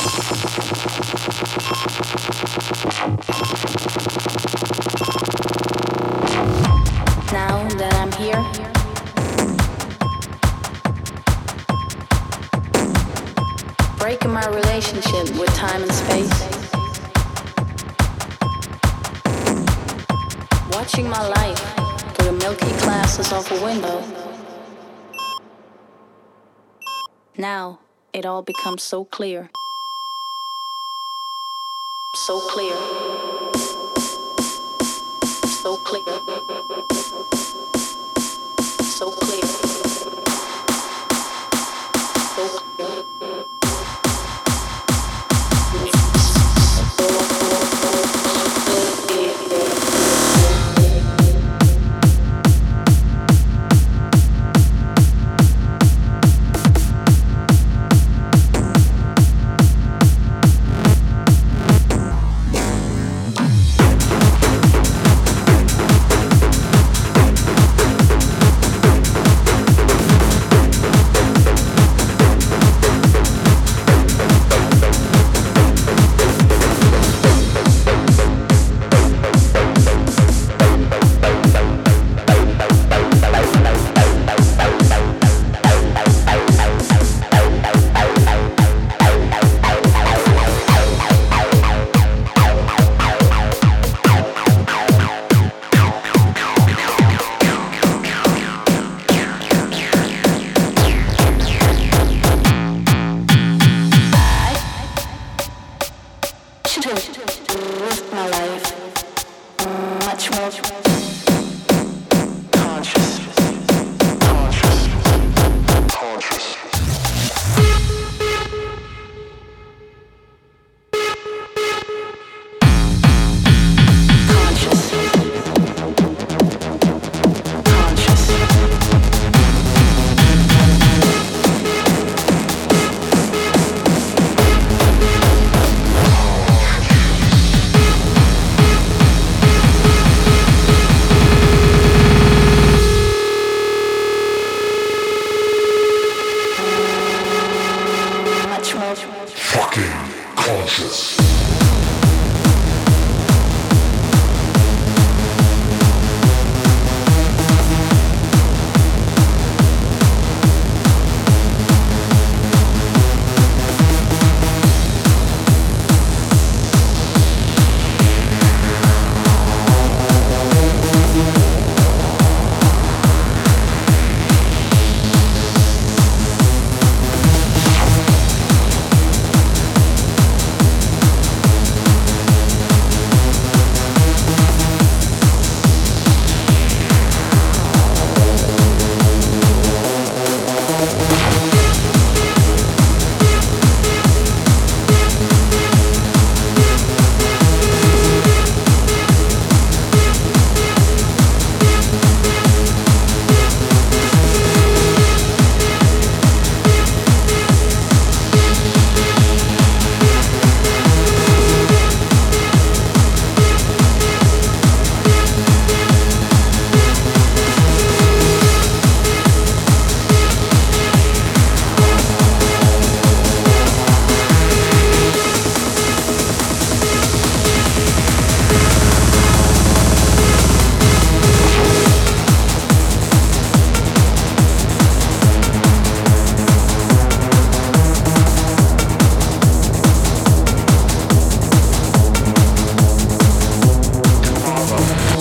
Now that I'm here, breaking my relationship with time and space, watching my life through the milky glasses of a window. Now it all becomes so clear. So clear. So clear. So clear. So clear. Live my life much more conscious. Fucking conscious.